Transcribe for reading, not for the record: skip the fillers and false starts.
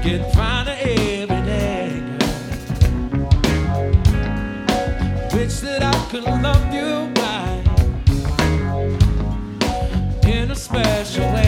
Getting finer every day. Wish that I could love you right in a special way.